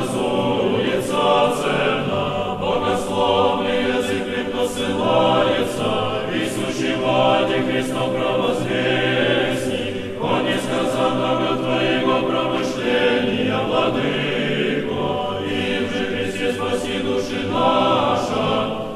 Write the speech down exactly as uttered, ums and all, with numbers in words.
образуется цена, богословный язык крепко ссылается, и сущий Ваде Христом провозвестник, о несказанного Твоего промышления, Владыко, им же Христе спаси души наша.